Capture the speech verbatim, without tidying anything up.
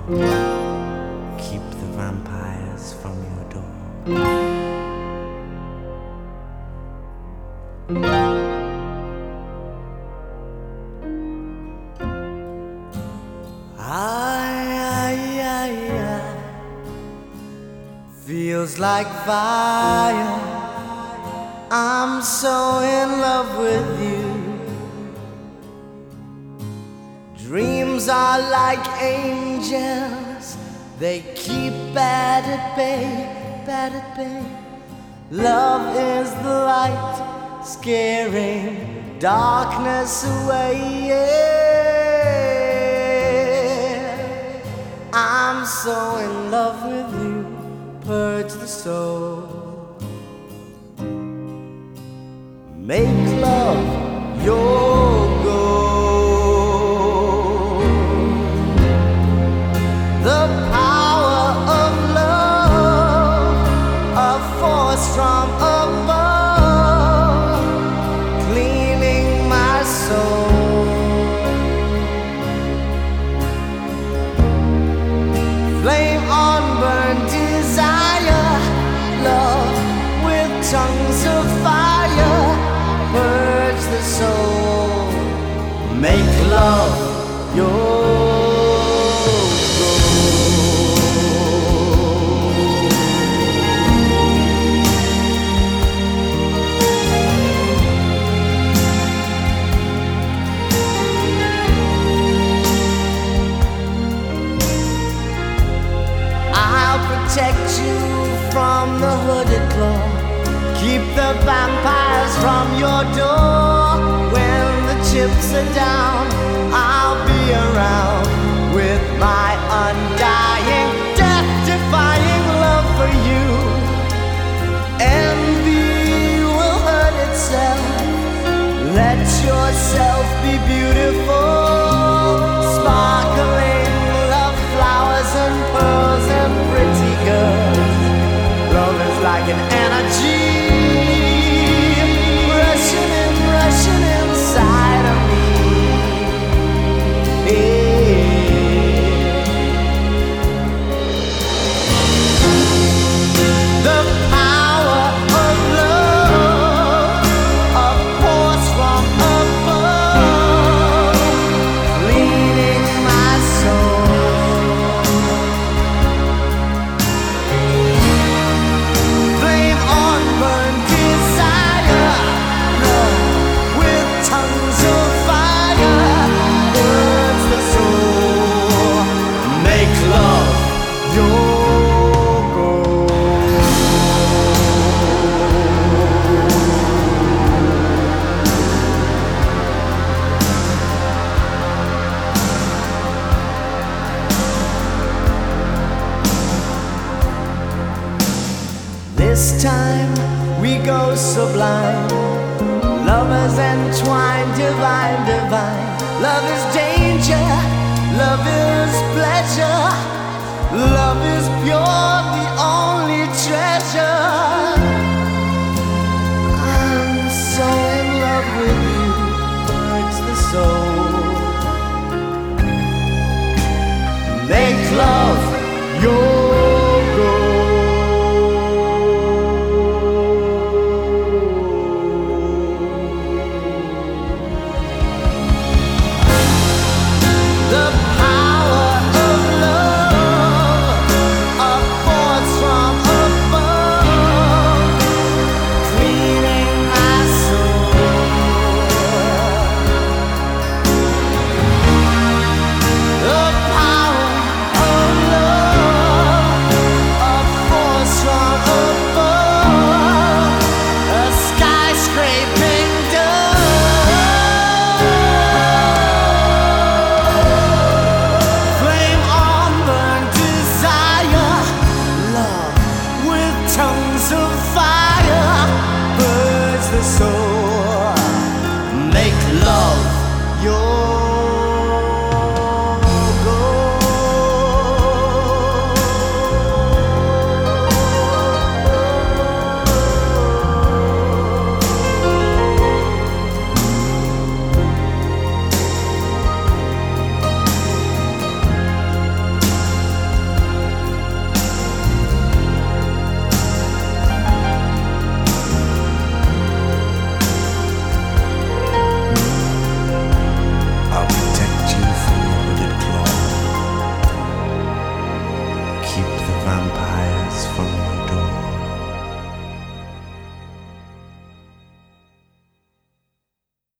Keep the vampires from your door. I, I, I, I feels like fire. I'm so in love with you. Dreams are like angels, they keep bad at bay, bad at bay. Love is the light, scaring darkness away, yeah. I'm so in love with you, purge the soul. Make love your goal. The power of love, a force from above, cleaning my soul. Flame on burn desire, love with tongues of fire, purge the soul. Make love your protect you from the hooded claw. Keep the vampires from your door. When the chips are down, I'll be around with my undying, death-defying love for you. Envy will hurt itself. Let yourself be beautiful, sparkling love flowers and pearls and pretty girls. Love is like an energy rushing in, rushing inside of me, yeah. The power of love, a force from above, leading my soul. Flame on burn desire, love with tongues of fire, burns the soul. Make love your This time we go sublime, lovers entwined, divine, divine. Love is danger, love is pleasure, love is pure, the only treasure. I'm so in love with you, purge the soul. Make love your goal. From above, vampires from your door.